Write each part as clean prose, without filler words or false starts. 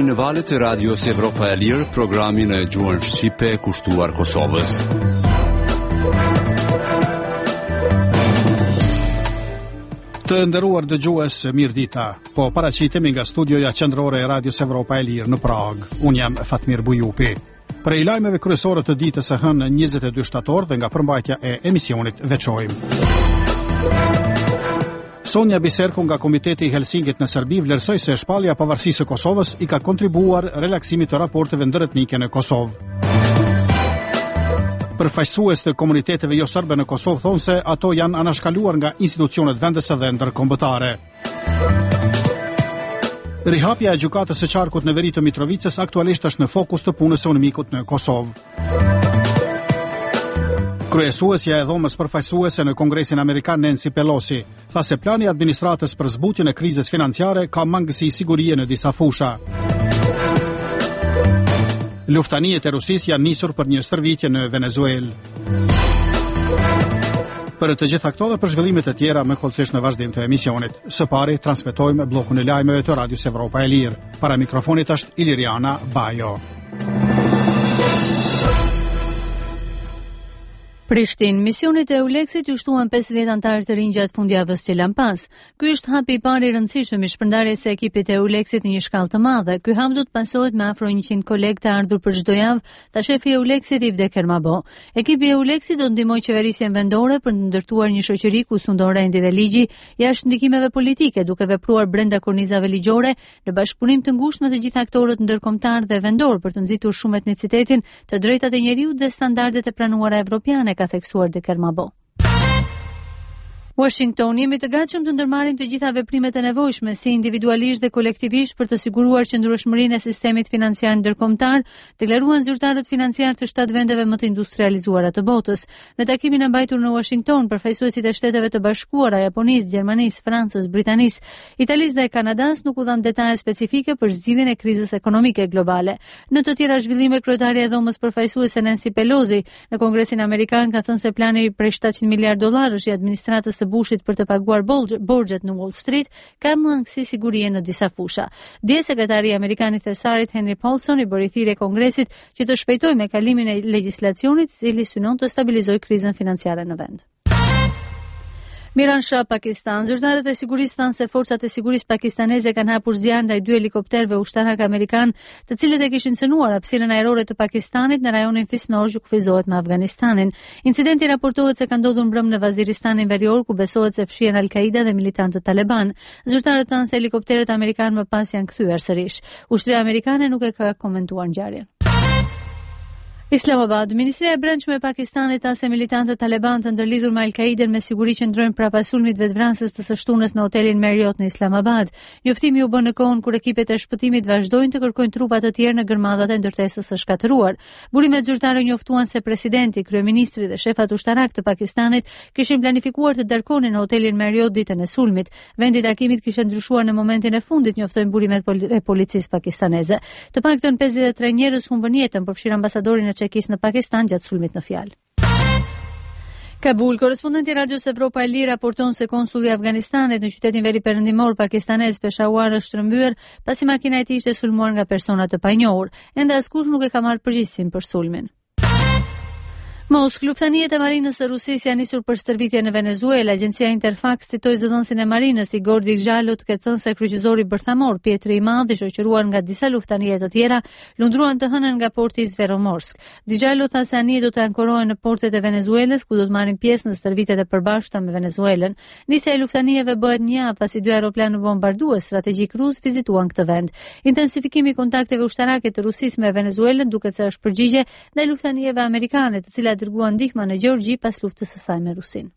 në valët e Radios Evropa e Lirë, programin e gjuhën shqipe kushtuar Kosovës. Të nderuar dëgjues, mirëdita. Po paraqitemi nga studioja qendrore e Radios Evropa e Lirë në Prag. Unë jam Fatmir Bujupi. Për lajmeve kryesore të ditës së hënë 22 shtator dhe nga përmbajtja e emisionit veçojmë. Sonja Biserko nga Komiteti i Helsinkit në Serbi vlerësoi se shpallja e pavarësisë së Kosovës i ka kontribuar relaksimit të raporteve ndëretnike në Kosovë. Përfaqësues të komuniteteve jo serbe në Kosovë thonë se ato janë anashkaluar nga institucionet vendese dhe ndërkombëtare. Rihapja e gjykatës së qarkut në veri të Mitrovicës aktualisht është në fokus të punës së UNMIK-ut në Kosovë. Kryesuesja e dhomës përfaqësuese në Kongresin Amerikan Nancy Pelosi tha se plani i administratës për zbutjen e krizës financiare ka mangësi sigurie në disa fusha. Luftaniet e Rusisë janë nisur për një stërvitje në Venezuelë. Për të gjitha këto dhe për zhvillimet e tjera më kollësisht në vazhdim të emisionit. Së pari transmetojmë bllokun e lajmeve të Radios Evropa e Lirë. Para mikrofonit është Iliriana Bajo. Prishtinë, misionit e EULEX-it u shtuan 50 antarë të rinj gjatë fundjavës që lan pas. Ky është hapi i parë i rëndësishëm i shpërndarjes së ekipit e EULEX-it në një shkallë të madhe. Ky hap do të pasohet me afro 100 kolegë të ardhur për çdo javë, tha shefi i EULEX-it Ivde Kermabo. Ekipi i EULEX-it do ndihmojë qeverisjen vendore për të ndërtuar një shoqëri ku sundon rendi dhe ligji, jashtë ndikimeve politike, duke vepruar brenda kornizave ligjore në bashkëpunim të ngushtë me të gjithë aktorët ndërkombëtar dhe vendor për të nxitur shumë etnicitetin, të drejtat e njeriut dhe standardet e pranuara evropiane, ka theksuar De Kermabo. Washington, jemi të gatshëm të ndërmarrim të gjitha veprimet e nevojshme, si individualisht dhe kolektivisht, për të siguruar qëndrueshmërinë e sistemit financiar ndërkombëtar, deklaruan zyrtarët financiar të 7 vendeve më të industrializuara të botës. Në takimin e mbajtur në Washington, përfaqësuesit e Shteteve të Bashkuara, Japonisë, Gjermanisë, Francës, Britanisë, Italisë dhe Kanadas nuk u dhanë detaje specifike për zgjidhjen e krizës ekonomike globale. Në të tjera zhvillime, kryetaria e dhomës përfaqësuese Nancy Pelosi në Kongresin Amerikan ka thënë se plani për $700 miliardë i administratës Bushit për të paguar borxhet në Wall Street ka mangësi sigurie në disa fusha. Dje sekretari amerikan i Thesarit Henry Paulson i bëri thirrje Kongresit që të shpejtojë me kalimin e legjislacionit, i cili synon të stabilizojë krizën financiare në vend. Miran Shah, Pakistan. Zyrtarët e sigurisë thanë se forcat e sigurisë pakistaneze kanë hapur zjarr ndaj 2 helikopterëve ushtarak amerikan, të cilët e kishin cënuar hapësirën ajrore të Pakistanit në rajonin fisnor që kufizohet me Afganistanin. Incidenti raportohet se ka ndodhur mbrëm në Vaziristanin Verior, ku besohet se fshihen Al-Qaida dhe militantët Taliban. Zyrtarët thanë se helikopterët amerikan më pas janë kthyer sërish. Ushtria amerikane nuk e ka komentuar ngjarjen. Islamabad, Ministria e Brendshme e Pakistanit tha se militantët Taliban të ndërlidhur me Al-Qaiden me siguri qëndrojnë prapa sulmit vetvrasës të së shtunës në hotelin Marriott në Islamabad. Njoftimi u bë në kohën kur ekipet e shpëtimit vazhdojnë të kërkojnë trupa të tjerë në gërmadhat e ndërtesës së shkatëruar. Burimet zyrtare njoftuan se presidenti, kryeministri dhe shefat ushtarak të Pakistanit kishin planifikuar të darkonin në hotelin Marriott ditën e sulmit. Vendi i takimit kishte ndryshuar në momentin e fundit, njoftojnë burimet e policisë pakistaneze. Të paktën 53 njerëz humbën jetën, përfshirë ambasadorin Çekis në Pakistan gjatë sulmit në fjalë. Kabul, korrespondenti i Radios Evropa e Lirë raporton se konsulli i Afganistanit në qytetin veriperëndimor pakistanez Peshawar është shtrëmbyer pasi makina e tij ishte sulmuar nga persona të panjohur. Ende askush nuk e ka marrë përgjegjësinë për sulmin. Mosk, luftaniet e marinës së Rusisë janë nisur për stërvitje në Venezuela. Agjencia Interfax citoi zëdhënësin e marinës Igor Digjalot që thënë se kryqëzori bërthamor Pietri i Madh, i shoqëruar nga disa luftanie të tjera, lundruan të hënën nga porti i Sveromorsk. Digjalot tha se anijet do të ankorohen në portet e Venezuelës, ku do të marrin pjesë në stërvitjet e përbashkëta me Venezuelën. Nisja e luftanieve bëhet një javë pasi 2 aeroplanë bombardues strategjik rus vizituan këtë vend. Intensifikimi i kontakteve ushtarake të Rusisë me Venezuelën duket se është përgjigje ndaj luftanieve amerikane, të cilat dërguan ndihmë në Gjeorgji pas luftës së saj me Rusinë.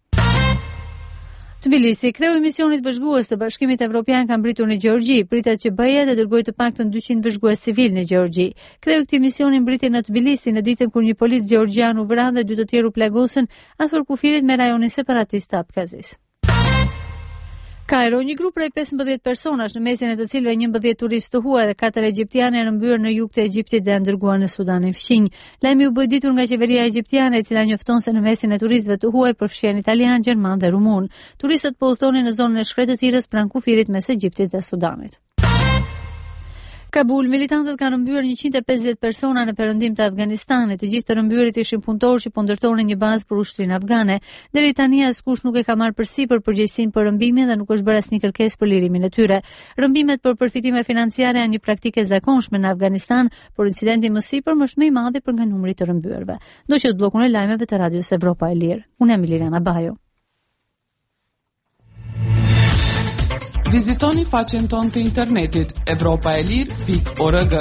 Tbilisi, kreu i misionit vëzhgues të Bashkimit Evropian ka mbritur në Gjeorgji, pritet që BE të dërgojë të paktën 200 vëzhgues civil në Gjeorgji. Kreu i këtij misioni mbriti në Tbilisi në ditën kur një polic gjeorgjian u vrau dhe 2 të tjerë u plagosën afër kufirit me rajonin separatist të Abkazis. Kairo, një grup prej 15 personash, në mesin e të cilëve 11 turistë të huaj dhe 4 egjiptianë janë mbyrë në jug të Egjiptit dhe janë dërguar në Sudanin fqinj. Lajmi u bë ditur nga qeveria egjiptiane, e cila njofton se në mesin e turistëve të huaj përfshihen italian, gjerman dhe rumun. Turistët po udhtonin në zonën e Shkretëtirës pranë kufirit mes Egjiptit dhe Sudanit. Kabul, militantët kanë rëmbyer 150 persona në perëndim të Afganistanit. Të gjithë të rëmbyerit ishin punëtorë që po ndërtonin një bazë për ushtrinë afgane. Deri tani askush nuk e ka marrë përsipër përgjegjësinë për rëmbimin dhe nuk është bërë asnjë kërkesë për lirimin e tyre. Rëmbimet për përfitime financiare janë një praktikë e zakonshme në Afganistan, por incidenti më sipër është më i madh për nga numri të rëmbyerve. Ndoqët bllokun e lajmeve të Radios Evropa e Lirë. Unë jam Liliana Bajo. Vizitoni faqen tonë të internetit evropaelir.org.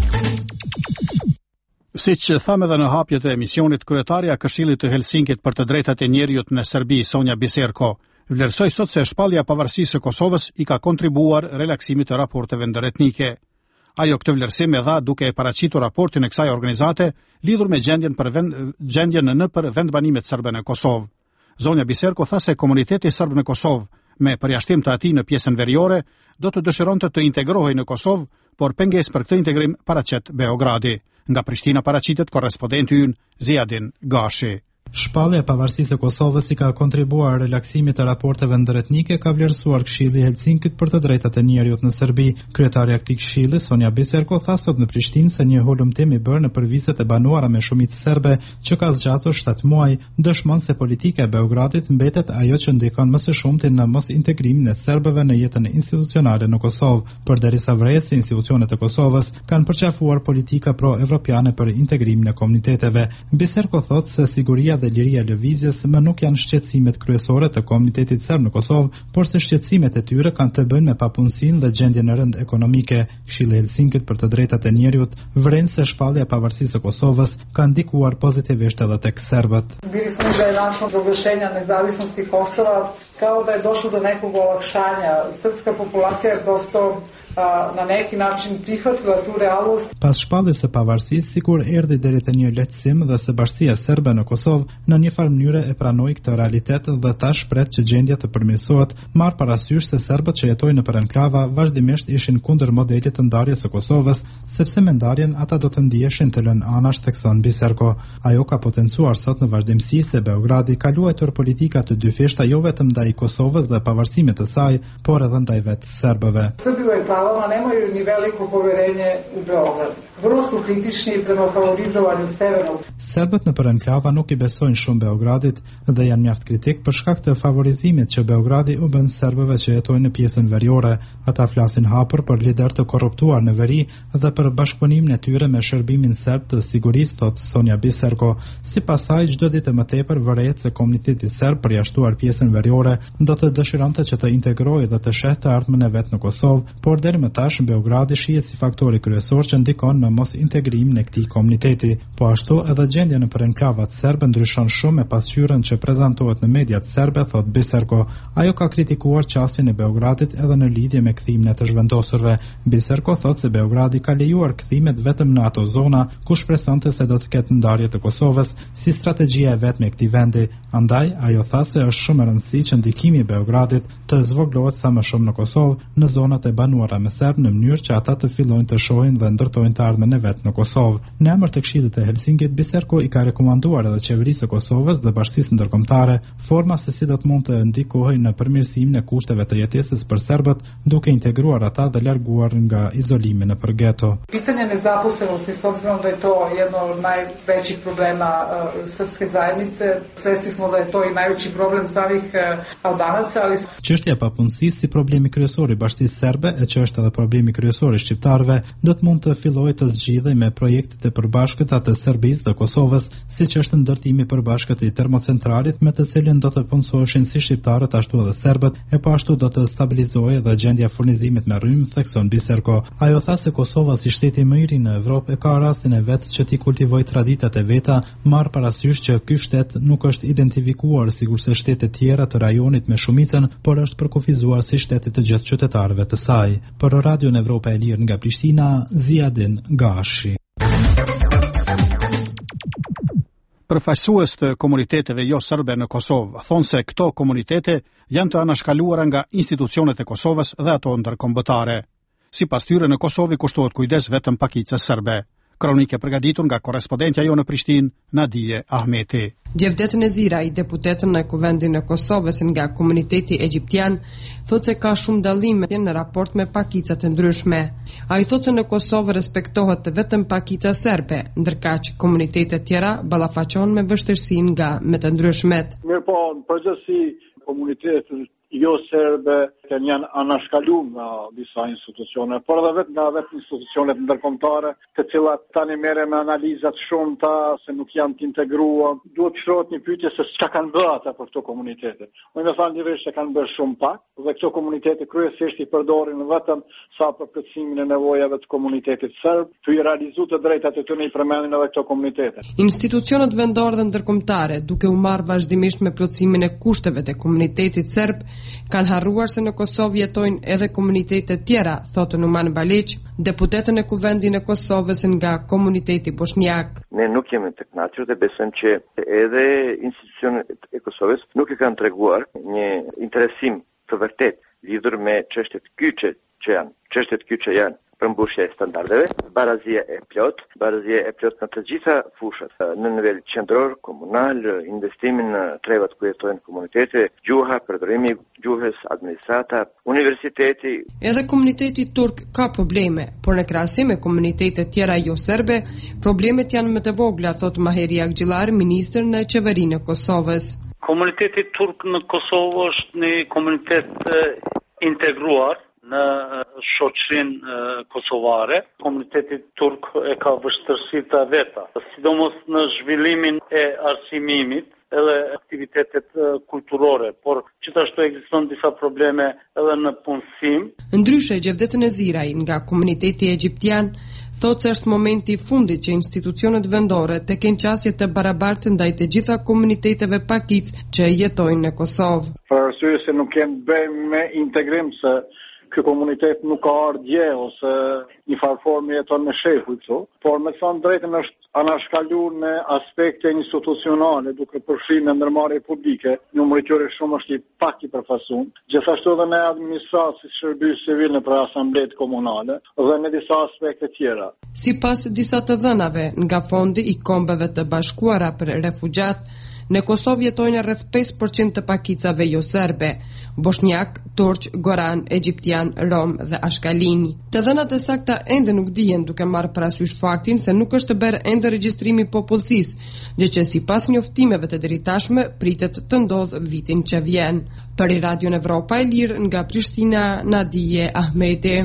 Siç thamë edhe në hapjet e emisionit, kryetaria e Këshillit të Helsinkit për të drejtat e njerëzit në Serbi, Sonja Biserko, vlerësoi sot se shpallja e pavarësisë së Kosovës i ka kontribuar relaksimit të raporteve ndëretnike. Ajo këtë vlerësim e dha duke e paraqitur raportin e kësaj organizate lidhur me gjendjen në vendbanimet serbe në Kosovë. Sonja Biserko tha se komuniteti serb në Kosovë, me përjashtim të atij në pjesën veriore, do të dëshironte të integrohej në Kosovë, por pengesë për këtë integrim paraqet Beogradi. Nga Prishtina paraqitet korrespondenti ynë Ziadin Gashi. Shpallja e pavarësisë së Kosovës i ka kontribuar relaksimit të raporteve ndërretnike, ka vlerësuar Këshilli i Helsinkit për të drejtat e njerëzit në Serbi. Kryetaria e këtij këshilli, Sonja Biserko, tha sot në Prishtinë se një hulumtim i bërë në vizitat e banuara me shumicë serbe që ka zgjatur 7 muaj, dëshmon se politika e Beogradit mbetet ajo që ndikon më së shumti në mos integrimin e serbëve në jetën institucionale në Kosovë, përderisa vret se institucionet e Kosovës kanë përqafuar politika pro-evropiane për integrimin e komuniteteve. Biserko thotë se siguria dhe liria e lëvizjes më nuk janë shqetësimet kryesore të komunitetit serb në Kosovë, por se shqetësimet e tyre kanë të bëjnë me papunësinë dhe gjendjen e rënd ekonomike. Këshilli i Helsinkit për të drejtat e njerëzit vren se shpallja e pavarësisë së Kosovës ka ndikuar pozitivisht edhe tek serbët. Bili smo da je nakon proglašenja nezavisnosti Kosova kao da je došlo do nekog olakšanja. Srpska populacija je prosto na neki način prihvatila tu realnost. Pas shpalljes së pavarësisë, sikur erdhi deri te një lehtësim dhe se bashkia serbe në Kosovë në një farë mënyrë e pranoi këtë realitet dhe tash shpret që gjendja të përmirësohet, marr parasysh se serbët që jetojnë nëpër enklava vazhdimisht ishin kundër modelit të ndarjes së Kosovës, sepse me ndarjen ata do të ndiheshin të lënë anash, thekson Biserko. Ajo ka potencuar sot në vazhdimsi se Beogradi ka luajtur politika të dyfishta jo vetëm ndaj Kosovës dhe pavarësimit të saj, por edhe ndaj vetë serbëve. Nemaju ni veliko poverenje u Beograd. Vrlo su kritični prema favorizovanju severnog. Serbët nëpër enklava nuk i besojnë shumë Beogradit dhe janë mjaft kritik për shkak të favorizimit që Beogradi u bën serbëve që jetojnë në pjesën veriore. Ata flasin hapur për lider të korruptuar në veri dhe për bashkëpunimin e tyre me shërbimin serb të sigurisë, thot Sonja Biserko. Sipas saj, çdo ditë më tepër vërehet se komuniteti serb përjashtuar pjesën veriore do të dëshironte që të integrojë dhe të shehë të ardhmen e vet në Kosovë, por deri më tash Beogradi shihet si faktori kryesor që ndikon në mos integrimin e këtij komuniteti. Po ashtu edhe gjendja nëpër enklavat serbe ndryshon shumë me pasqyrën që prezantohet në mediat serbe, thot Biserko. Ajo ka kritikuar qasjen e Beogradit edhe në lidhje me kthimin e të zhvendosurve. Biserko thot se Beogradi ka lejuar kthimet vetëm në ato zona ku shpresonte se do të ketë ndarje të Kosovës si strategjia e vetme e këtij vendi. Andaj ajo tha se është shumë e rëndësishme që ndikimi i Beogradit të zvoglohet sa më shumë në Kosovë, në zonat e banuara me serb, në mënyrë që ata të fillojnë të shohin dhe ndërtojnë të ardhmen e vet në Kosovë. Në emër të Këshillit të Helsinkit, Biserko i ka rekomanduar edhe qeverisë së Kosovës dhe bashkisë ndërkombëtare forma se si do të mund të ndikohej në përmirësimin e kushteve të jetesës për serbët, duke integruar ata dhe larguar nga izolimi nëpër geto. Pitanje nezaposlenosti, s obzirom da je to jedno od najvećih problema srpske zajednice, svesni smo da je to i najveći problem samih Albanaca, ali çështja e papunësisë si problemi kryesor i bashkisë serbe, e që është edhe problemi kryesor i shqiptarëve, do të mund të fillojë të zgjidhej me projektet e përbashkëta të Serbisë dhe Kosovës, siç është ndërtimi i përbashkët i termocentralit, me të cilin do të punësoheshin si shqiptarët ashtu edhe serbët, e po ashtu do të stabilizohej edhe gjendja e furnizimit me rrymë, thekson Biserko. Ajo tha se Kosova si shteti më i ri në Evropë e ka rastin e vet që t'i kultivojë traditat e veta, marr parasysh që ky shtet nuk është identifikuar sikurse shtetet tjera të rajonit me shumicën, por është përkufizuar si shteti të gjithë qytetarëve të saj. Për Radion Evropa e Lirë nga Prishtina, Ziadin Gashi. Përfaqësues të komuniteteve jo serbe në Kosovë thonë se këto komunitete janë të anashkaluara nga institucionet e Kosovës dhe ato ndërkombëtare. Sipas tyre, në Kosovë kushtohet kujdes vetëm pakicës serbe. Kronike përgatitur nga korrespondentja jonë në Prishtinë, Nadije Ahmeti. Gjevdet Neziraj, deputetën në Kuvendin e Kosovës nga komuniteti egjiptian, thotë se ka shumë dallime në raport me pakicat e ndryshme. Ai thotë se në Kosovë respektohet vetëm pakica serbe, ndërkaq komunitetet tjera ballafaqohen me vështirësi nga me të ndryshmet. Mirë po, në përgjithësi komunitetet jo serbe janë anashkaluar nga disa institucione, por edhe vetë institucionet ndërkombëtare, të cilat tani merren me analizat shumëta se nuk janë të integruar. Duhet të shtrohet një pyetje se çka kanë bërë ata për këto komunitete. Unë më thënë direkt se kanë bërë shumë pak, dhe këto komunitete kryesisht i përdorin vetëm sa për plotësimin e nevojave të komunitetit serb, të i realizuar të drejtat e tyre i përmendin edhe këto komunitete. Institucionet vendore dhe ndërkombëtare, duke u marrë vazhdimisht me plotësimin e kushteve të komunitetit serb, kanë harruar se në Kosovë jetojnë edhe komunitete tjera, thotë Numan Baliq, deputetën e Kuvendin e Kosovës nga komuniteti bosnjak. Ne nuk jemi të kënaqur dhe besojmë që edhe institucionet e Kosovës nuk e kanë treguar një interesim të vërtet lidhur me çështjet kyçe që janë përmbushja e standardeve, barazia e plot në të gjitha fushat, në nivel qendror, komunal, investimin në trevat ku jetojnë komunitete, gjuha, përdorimi gjuhës, administrata, universiteti. Edhe komuniteti turk ka probleme, por në krahasim me komunitetet tjera jo serbe, problemet janë më të vogla, thot Maheri Akgjillar, ministër në qeverinë e Kosovës. Komuniteti turk në Kosovë është një komunitet integruar në shoqërinë kosovare. Komuniteti turk e ka vështirësitë e veta, sidomos në zhvillimin e arsimimit edhe aktivitetet kulturore, por gjithashtu ekziston disa probleme edhe në punësim. Ndryshe, Gjevdet Neziraj nga komuniteti egjiptian thotë se është momenti i fundit që institucionet vendore të kenë qasje të barabartë ndaj të gjitha komuniteteve pakic që jetojnë në Kosovë. Për arsye se nuk kenë bëjmë me integrim se ky komunitet nuk ka ardhje ose një farforme jeton me shehu këtu, por me thënë drejtën është anashkaluar në aspekte institucionale, duke përfshirë në ndërmarrje publike, numri i tyre shumë është i pak i përfaqësuar, gjithashtu edhe në administratë si shërbim civil në për asamblet komunale dhe në disa aspekte tjera. Sipas disa të dhënave nga Fondi i Kombeve të Bashkuara për Refugjat, në Kosovë jetojnë rreth 5% të pakicave jo serbe, bosnjak, turq, goran, egjiptian, rom dhe ashkalini. Të dhënat e sakta ende nuk dihen, duke marrë parasysh faktin se nuk është bërë ende regjistrimi i popullsisë, gjë që sipas njoftimeve të deritashme pritet të ndodhë vitin që vjen. Për Radio Evropa e Lirë nga Prishtina, Nadije Ahmeti.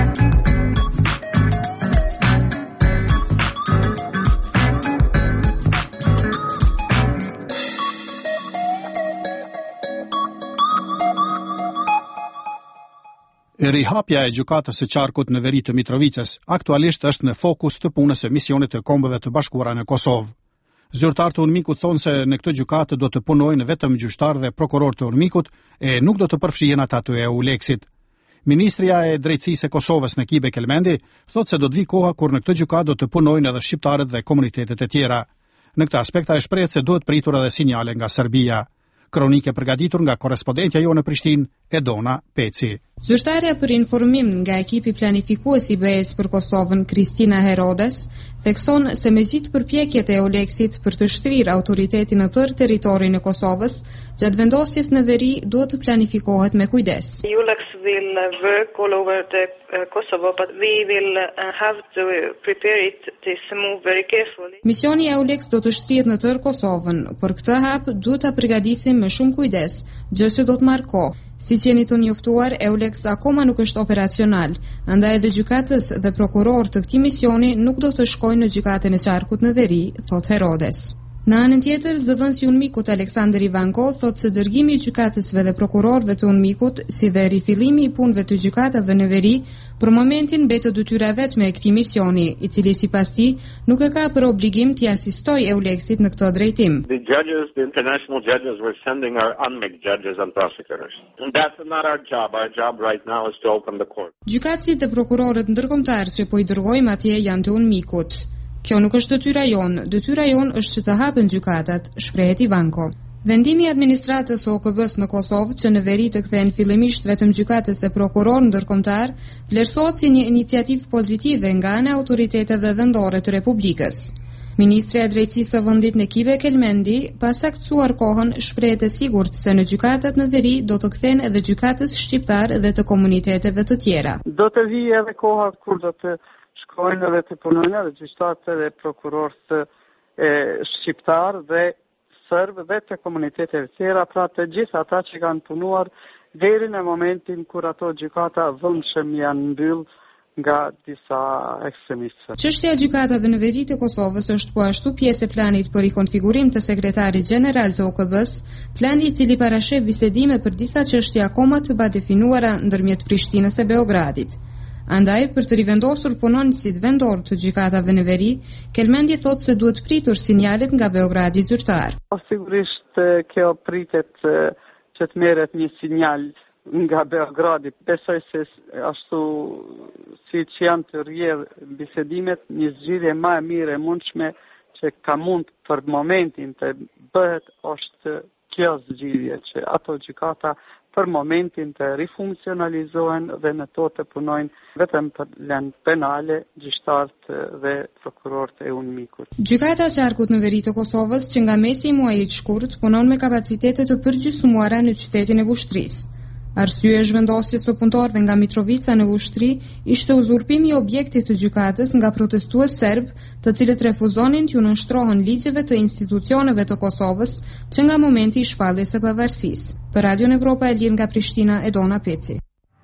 Rihapja e gjykatës së qarkut në veri të Mitrovicës aktualisht është në fokus të punës së misionit të Kombeve të Bashkuara në Kosovë. Zyrtarët e UNMIK-ut thonë se në këtë gjykatë do të punojnë vetëm gjyqtarë dhe prokurorë të UNMIK-ut e nuk do të përfshihen ata të EULEX-it. Ministria e Drejtësisë e Kosovës Nekibe Kelmendi thotë se do të vi koha kur në këtë gjykatë do të punojnë edhe shqiptarët dhe komunitetet e tjera. Në këtë aspekt ai shprehet se duhet pritur edhe sinjale nga Serbia. Kronike përgatitur nga korrespondentja jonë në Prishtinë, Edona Peci. Zyrtarja për informim nga ekipi planifikues i BE-s për Kosovën, Kristina Herodes, thekson se me gjithë përpjekjet e EULEX-it për të shtrirë autoritetin në tërë territorin e Kosovës, gjatë vendosjes në veri duhet të planifikohet me kujdes. EULEX will work all over the Kosovo, but we will have to prepare it this move very carefully. Misioni i EULEX do të shtrihet në tërë Kosovën, por këtë hap duhet ta përgatisim me shumë kujdes, gjë që do të marrë kohë. Siç jeni të njoftuar, EULEX akoma nuk është operacional, andaj edhe gjykatës dhe prokuror të këtij misioni nuk do të shkojnë në gjykatën e qarkut në veri, thot Herodes. Në anën tjetër, zëdhënësi i UNMIK-ut Aleksandr Ivanko thotë se dërgimi i gjykatësve dhe prokurorëve të UNMIK-ut, si dhe rifillimi i punëve të gjykatave në veri, për momentin mbetet detyra vetme e këtij misioni, i cili sipas tij nuk e ka për obligim të asistojë EULEX-it në këtë drejtim. The international judges were sending our UNMIK judges and prosecutors. And that's not our job. Our job right now is to open the court. Gjykatësit dhe prokurorët ndërkombëtar që po i dërgojmë atje janë të UNMIK-ut. Kjo nuk është detyra jonë është që të hapen gjykatat, shprehet Ivanko. Vendimi i administratës së OKB-s në Kosovë që në veri të kthehen fillimisht vetëm gjykatës e prokuror ndërkombëtar, vlerësohet si një iniciativë pozitive nga ana e autoriteteve vendore të Republikës. Ministri i Drejtësisë së vendit Nekibe Kelmendi, pas saktësuar kohën, shprehet e sigurt se në gjykatat në veri do të kthehen edhe gjykatës shqiptar dhe të komuniteteve të tjera. Do të vijë edhe koha kur do të shkojnë edhe të punojnë edhe gjyqtarët dhe prokurorët shqiptar dhe sërbë dhe të komunitetet tjera, pra të gjithë ata që kanë punuar deri në momentin kur ato gjykata vëmshëm janë mbyll nga disa ekstremistë. Çështja e gjykatave në veri të Kosovës është po ashtu pjesë e planit për rikonfigurim të sekretarit gjeneral të OKB-s, plani i cili parasheh bisedime për disa çështje akoma të padefinuara ndërmjet Prishtinës e Beogradit. Andaj, për të rivendosur punonësit vendor të gjykatave në veri, Kelmendi thotë se duhet pritur sinjalet nga Beogradi zyrtar. Sigurisht kjo pritet që të merret një sinjal nga Beogradi. Besoj se ashtu si që janë të rrjedh bisedimet, një zgjidhje më e mirë e mundshme që ka mund për momentin të bëhet është kjo zgjidhje që ato gjykata për momentin të rifunksionalizohen dhe në to të punojnë vetëm për lënë penale, gjyqtarët dhe prokurorët e UNMIK-ut. Gjykata e Qarkut në veri të Kosovës, që nga mesi i muajit shkurt punon me kapacitete të përgjysmuara në qytetin e Vushtrisë. Arsye e zhvendosjes së punëtorëve nga Mitrovica në Vushtri ishte uzurpimi i objektit të gjykatës nga protestues serb, të cilët refuzonin t'u nënshtrohen ligjeve të institucioneve të Kosovës që nga momenti i shpalljes së pavarësisë. Për Radion Evropa e Lirë nga Prishtina, Edona Peci.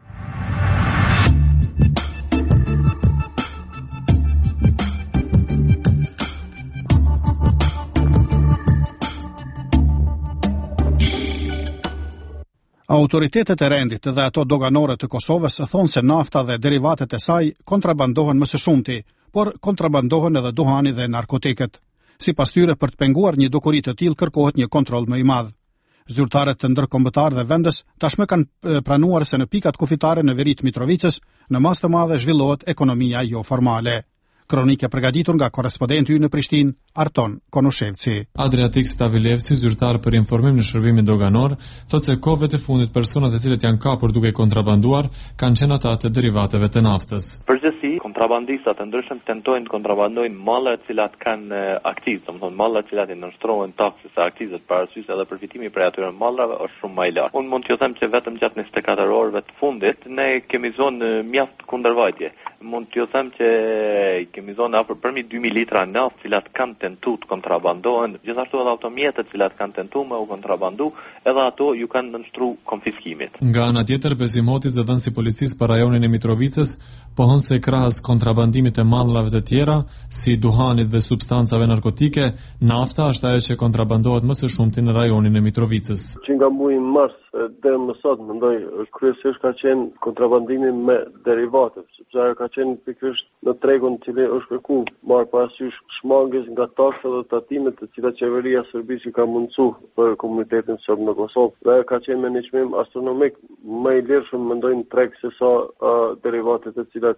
Autoritetet e rendit dhe ato doganore të Kosovës thonë se nafta dhe derivatet e saj kontrabandohen më së shumti, por kontrabandohen edhe duhani dhe narkotiket. Sipas tyre, për të penguar një dukuri të tillë kërkohet një kontroll më i madh. Zyrtarët të ndërkombëtar dhe vendes tashmë kanë pranuar se në pikat kufitare në veri të Mitrovicës në mas të madhe zhvillohet ekonomia jo formale. Kronikë përgatitur nga korrespondenti ynë në Prishtinë, Arton Konushevci. Adriatik Stavilevci, zyrtar për informim në shërbimin doganor, thotë se kohëve të fundit personat e cilët janë kapur duke kontrabanduar kanë qenë ata të derivateve të naftës. Përgjithësi, kontrabandistat të ndryshëm tentojnë të kontrabandojnë malla të cilat kanë akcizë, domethënë malla të cilat i nënshtrohen taksës së akcizës, parasysh edhe përfitimi prej atyre mallrave është shumë më i lartë. Unë mund t'ju them që vetëm gjatë 24 orëve të fundit ne kemi zonë mjaft kundërvajtje. Mund t'ju them që kemi zonë afër përmi 2000 litra naftë cilat kanë tentuar të kontrabandohen, gjithashtu edhe automjetet cilat kanë tentuar me u kontrabandu, edhe ato ju kanë nënshtruar konfiskimit. Nga ana tjetër, Bezim Hotis, dhënësi i policisë për rajonin e Mitrovicës, pohon se krahas kontrabandimit të mallrave të tjera, si duhanit dhe substancave narkotike, nafta është ajo që kontrabandohet më së shumti në rajonin e Mitrovicës. Që nga muaji mars deri më sot, mendoj, kryesisht ka qenë kontrabandimi me derivate, sepse ajo ka qenë pikërisht në tregun i cili është kërkuar marr parasysh shmangjes nga taksa dhe tatimet të cilat qeveria serbisë ka mundsuar për komunitetin serb në Kosovë. Dhe ka qenë me një çmim astronomik më i lirshëm mendoj në treg se sa derivatet të cilat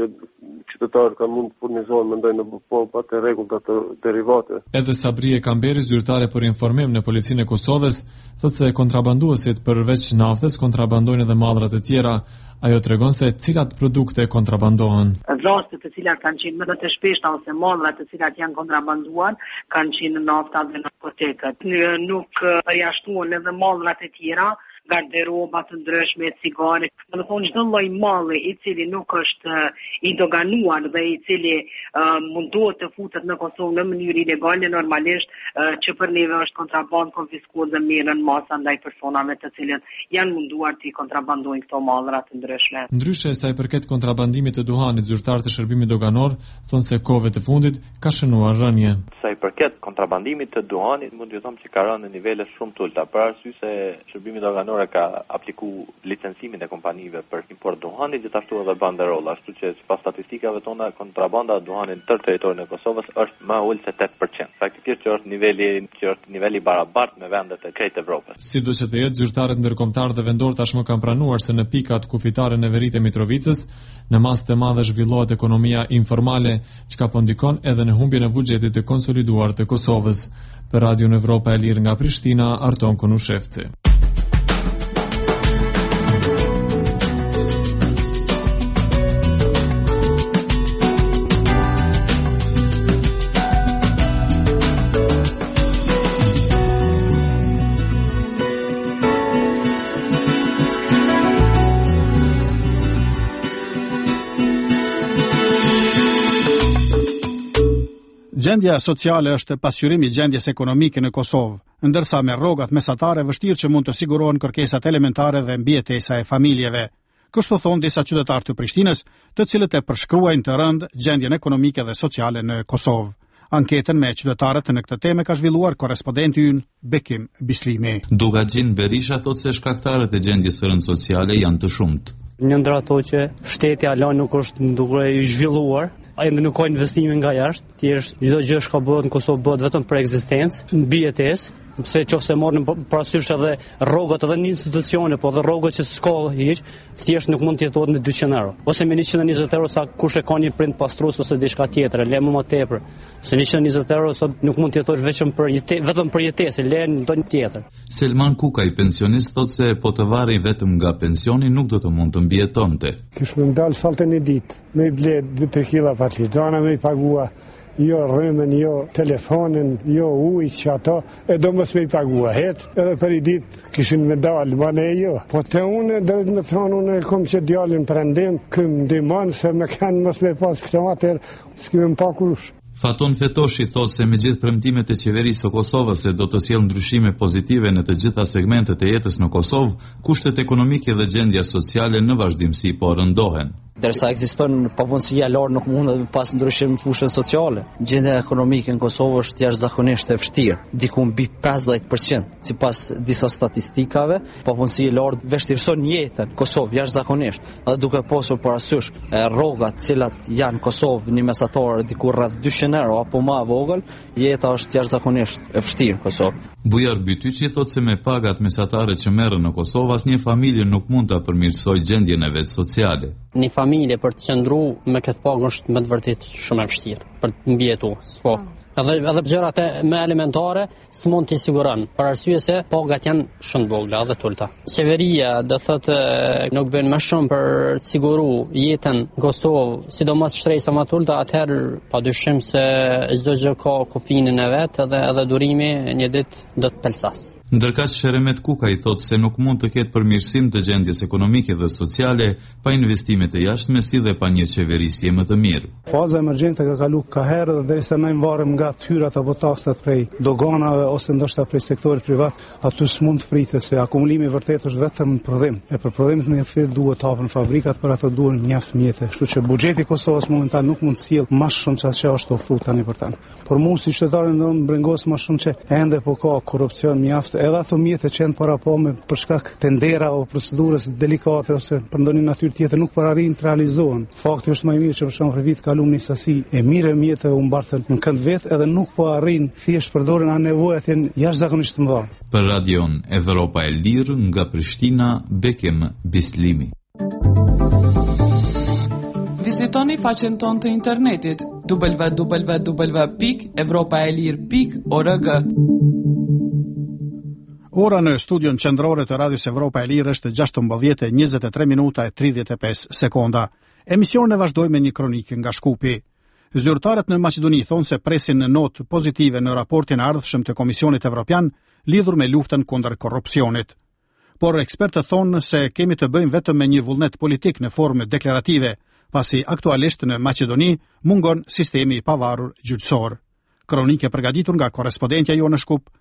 qytetarët kanë mund të furnizohen mendoj në pa të rregullta të derivate. Edhe Sabrie Kamberi, zyrtare për informim në policinë e Kosovës, thotë se kontrabanduesit përveç naftës kontrabandojnë edhe mallrat e tjera. Ajo tregon se cilat produkte kontrabandohen. Rastet të cilat kanë qenë më të shpeshta ose mallrat të cilat janë kontrabanduar kanë qenë nafta dhe narkotikat. Nuk përjashtuan edhe mallrat e tjera, garderoba të ndryshme, cigare. Do të thonë çdo lloj malli i cili nuk është i doganuar dhe i cili mundohet të futet në Kosovë në mënyrë ilegale, normalisht që për neve është kontraband, konfiskuar dhe merren masa ndaj personave të cilët janë munduar të kontrabandojnë këto mallra të ndryshme. Ndryshe sa i përket kontrabandimit të duhanit, zyrtarët e shërbimit doganor thonë se kohëve të fundit ka shënuar rënje. Sa i përket kontrabandimit të duhanit, mund të them që ka rënë në nivele shumë të ulta, për arsye se shërbimi doganor Perëndimore ka aplikuar licencimin e kompanive për import duhani, gjithashtu edhe banderolla, ashtu që sipas statistikave tona kontrabanda e duhanit tërë territorin e Kosovës është më ulë se 8%. Faktikisht që është niveli barabartë me vendet e krejt Evropës. Sidoqë të jetë, zyrtarët ndërkombëtar dhe vendor tashmë kanë pranuar se në pikat kufitare në veri të Mitrovicës, në masë të madhe zhvillohet ekonomia informale, çka po ndikon edhe në humbjen e buxhetit të konsoliduar të Kosovës. Për Radion Evropa e Lirë nga Prishtina, Arton Konushevci. Gjendja sociale është pasqyrimi i gjendjes ekonomike në Kosovë, ndërsa me rrogat mesatare vështirë që mund të sigurohen kërkesat elementare dhe mbijetesa e familjeve. Kështu thon disa qytetarë të Prishtinës, të cilët e përshkruajnë të rënd gjendjen ekonomike dhe sociale në Kosovë. Anketën me qytetarët në këtë temë ka zhvilluar korrespondenti ynë Bekim Bislimi. Dugaxhin Berisha thotë se shkaktarët e gjendjes së rënd sociale janë të shumtë. Një ndër ato që shteti ala nuk është duke i zhvilluar, ende nuk ka investime nga jashtë, thjesht çdo gjë që bëhet në Kosovë bëhet vetëm për ekzistencë, mbijetesë, pse qofse marrin parasysh edhe rrogat edhe në institucione, po edhe rrogat që s'ka hiç, thjesht nuk mund të jetohet me 200 euro, ose me 120 euro sa kush e ka një prind pastrues ose diçka tjetër, le më tepër. Se 120 euro sot nuk mund të jetosh vetëm për jetesë, le ndonjë tjetër. Selman Kukaj, pensionist, thotë se po të varrej vetëm nga pensioni nuk do të mund të mbijetonte. Kishte ndal saltën e ditë, me ble 2-3 kg patligjana me pagua. Jo rrëmën, jo telefonin, jo ujë që ato, e do mos me i pagua het, edhe për i ditë kishin me dalë, bane e jo. Po të une, dhe me thonë, une e kom që djallin prendim, këm dimon, se me kanë mos me pas këto atër, s'kime më pakurush. Faton Fetoshi thotë se me gjithë premtimet e qeverisë së Kosovës se do të sjellë ndryshime pozitive në të gjitha segmentet e jetës në Kosovë, kushtet ekonomike dhe gjendja sociale në vazhdimsi po rëndohen. Derisa ekziston papunësia e lartë nuk mund të pas ndryshim në fushën sociale. Gjendja ekonomike në Kosovë është jashtëzakonisht e vështirë, diku mbi 50%, sipas disa statistikave. Papunësia e lartë vështirëson jetën në Kosovë jashtëzakonisht. Edhe duke pasur parasysh rrogat të cilat janë në Kosovë një mesatar diku rreth 200 euro apo më vogël, jeta është jashtëzakonisht e vështirë në Kosovë. Bujar Bytyqi thotë se me pagat mesatare që merren në Kosovë asnjë familje nuk mund ta përmirësojë gjendjen e vet sociale. Një familje për të qëndruar me këtë pagë është me të vërtetë shumë e vështirë për të mbijetuar. Po. Edhe gjërat më elementare s'mund t'i siguron, për arsye se pagat janë shumë të vogla dhe tulta. Qeveria do thotë nuk bën më shumë për të siguruar jetën në Kosovë, sidomos shtresa më tulta, atëherë padyshim se çdo gjë ka kufirin e vet edhe durimi një ditë do të pelsas. Ndërkaq Sheremet Kukaj thotë se nuk mund të ketë përmirësim të gjendjes ekonomike dhe sociale pa investime të jashtme si dhe pa një qeverisje më të mirë. Faza emergjente ka kalu ka herë dhe derisa ne mvarëm nga hyrat apo taksat prej doganave ose ndoshta prej sektorit privat, aty s'mund të pritet se akumulimi vërtet është vetëm prodhim. E për prodhimin në fakt duhet të hapen fabrikat, për ato duhen mjaft mjete. Kështu që buxheti i Kosovës momentan nuk mund të sjellë më shumë se çka është ofruar tani për tani. Por mua si qytetarë ndon brengos më shumë që ende po ka korrupsion mjaft. Edhe ato mjete që janë para po me për shkak tendera o procedurës delikate ose për ndonjë natyrë tjetër nuk po arrin të realizohen. Fakti është më i mirë që për shkak të vit kalum një sasi e mirë mjete u mbartën në kënd vet edhe nuk po arrin, thjesht përdoren anë nevojat janë jashtëzakonisht të mëdha. Për Radion Evropa e Lirë nga Prishtina, Bekim Bislimi. Vizitoni faqen tonë të internetit www.evropaelir.org. Ora në studion qendrore të Radios Evropa e Lirë është 16:23 minuta e 35 sekonda. Emisionin e vazhdojmë me një kronikë nga Shkupi. Zyrtarët në Maqedoni thonë se presin në notë pozitive në raportin e ardhshëm të Komisionit Evropian lidhur me luftën kundër korrupsionit. Por ekspertët thonë se kemi të bëjmë vetëm me një vullnet politik në formë deklarative, pasi aktualisht në Maqedoni mungon sistemi i pavarur gjyqësor. Kronikë e përgatitur nga korrespondentja jo në Shkup,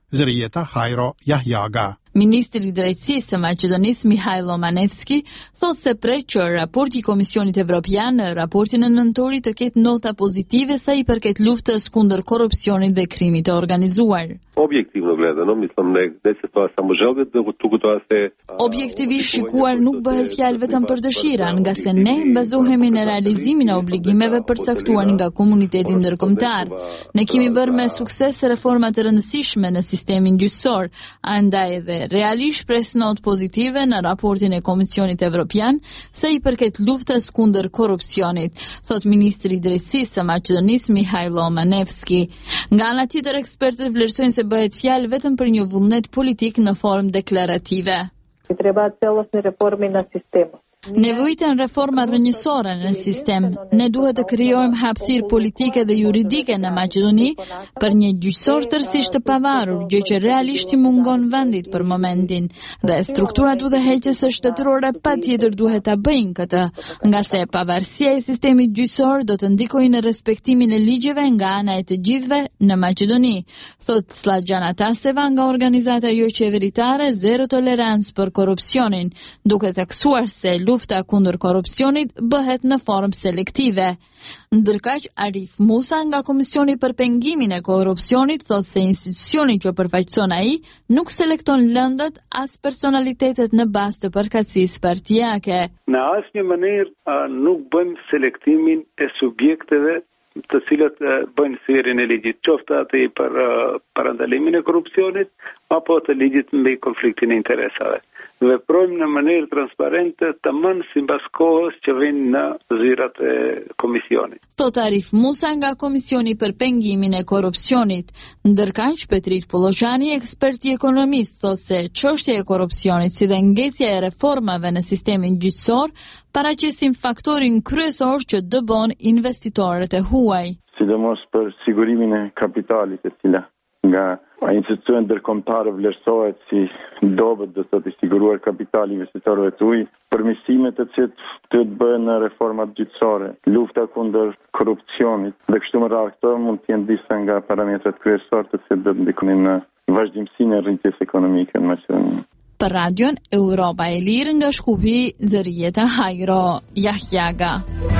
Zërijeta Hajro Jahjaga. Ministri i Drejtësisë së Maqedonisë Mihajlo Manevski thotë se prej që raporti i Komisionit Evropian në raportin e nëntorit të ketë nota pozitive sa i përket luftës kundër korrupsionit dhe krimit të organizuar. Objektivno gledano, mislim ne se to samo željet, nego to se objektivisht shikuar nuk bëhet fjalë vetëm për dëshira, nga se ne bazohemi në realizimin e obligimeve përcaktuar nga komuniteti ndërkombëtar. Ne kemi bërë me sukses reforma të rëndësishme në sistemin gjyqësor, andaj edhe realisht pres not pozitive në raportin e Komisionit Evropian sa i përket luftës kundër korrupsionit, thot ministri i Drejtësisë së Maqedonisë Mihajlo Manevski. Nga ana tjetër, ekspertët vlerësojnë se bëhet fjalë vetëm për një vullnet politik në formë deklarative. Treba celostne reforme na sistemu. Nevojiten reforma rrënjësore në sistem. Ne duhet të krijojmë hapësirë politike dhe juridike në Maqedoni për një gjyqësor tërësisht të pavarur, gjë që realisht i mungon vendit për momentin. Dhe strukturat udhëheqëse shtetërore patjetër duhet ta bëjnë këtë, nga se pavarësia e sistemit gjyqësor do të ndikojë në respektimin e ligjeve nga ana e të gjithëve në Maqedoni, thot Slagjana Taseva nga organizata jo qeveritare Zero Tolerancë për korrupsionin, duke theksuar se lufta kundër korrupsionit bëhet në formë selektive. Ndërkaq Arif Musa nga Komisioni për pengimin e korrupsionit thotë se institucioni që përfaqëson ai nuk selekton lëndët as personalitetet në bazë të përkatësisë partijake. Në asnjë mënyrë nuk bën selektimin e subjekteve të cilët bëjnë sirrin e ligjit, qoftë atë për parandalimin e korrupsionit apo të ligjit mbi konfliktin e interesave. Veprojmë në mënyrë transparente, tamam sipas kohës që vjen në zyrat e komisionit. Tot Arif Musa nga Komisioni për pengimin e korrupsionit. Ndërkaq Petrit Pollozhani, ekspert i ekonomist, thotë se çështja e korrupsionit si dhe ngecja e reformave në sistemin gjyqësor paraqesin faktorin kryesor që dëbon investitorët e huaj. Sidomos për sigurimin e kapitalit e cila nga institucionet ndërkombëtare vlerësohet si dobët do të siguruar kapitali investitorëve të huaj, përmirësimet e cilat të bëhen në reformat gjyqësore, lufta kundër korrupsionit dhe kështu me radhë, këto mund të jenë disa nga parametrat kryesorë të cilët do të ndikojnë në vazhdimsinë e rritjes ekonomike në Maqedoni. Për radion Europa e Lirë nga Shkupi, Zërijeta Hajro Jahjaga.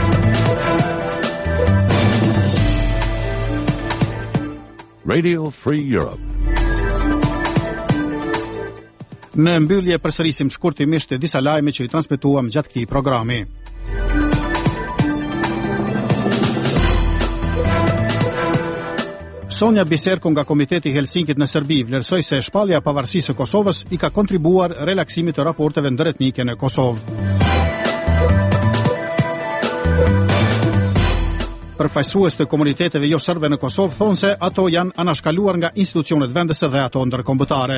Radio Free Europe. Në mbyllje përsërisim shkurtimisht disa lajme që i transmetuam gjatë këtij programi. Sonja Biserko nga Komiteti i Helsinkit në Serbi vlerësoi se shpallja e pavarësisë së Kosovës i ka kontribuar relaksimit të raporteve ndëretnike në Kosovë. Përfaqësues të komuniteteve jo serbe në Kosovë thonë se ato janë anashkaluar nga institucionet vendese dhe ato ndërkombëtare.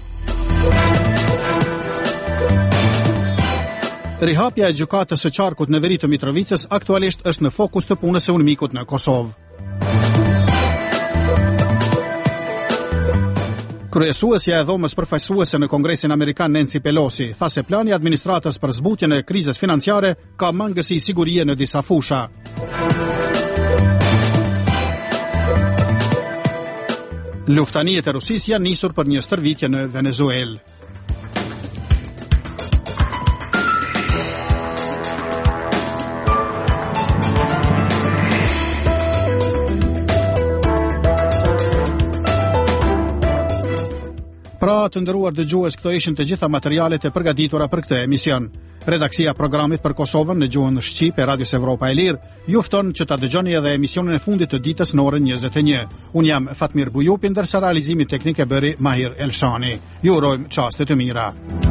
Rihapja e gjykatës së qarkut në veri të Mitrovicës aktualisht është në fokus të punës së UNMIK-ut në Kosovë. Kryesuesja e dhomës përfaqësuese në Kongresin Amerikan Nancy Pelosi tha se plani i administratës për zbutjen e krizës financiare ka mangësi sigurie në disa fusha. Luftanijet e Rusisë janë nisur për një stërvitje në Venezuelë. Pra të nderuar dëgjues, këto ishin të gjitha materialet e përgatitura për këtë emision. Redaksia programit për Kosovën në gjuhën shqipe e Radios Evropa e Lirë ju fton që ta dëgjoni edhe emisionin e fundit të ditës në orën 21. Unë jam Fatmir Bujupi, ndërsa realizimin teknik e bëri Mahir Elshani. Ju urojmë çaste të mira.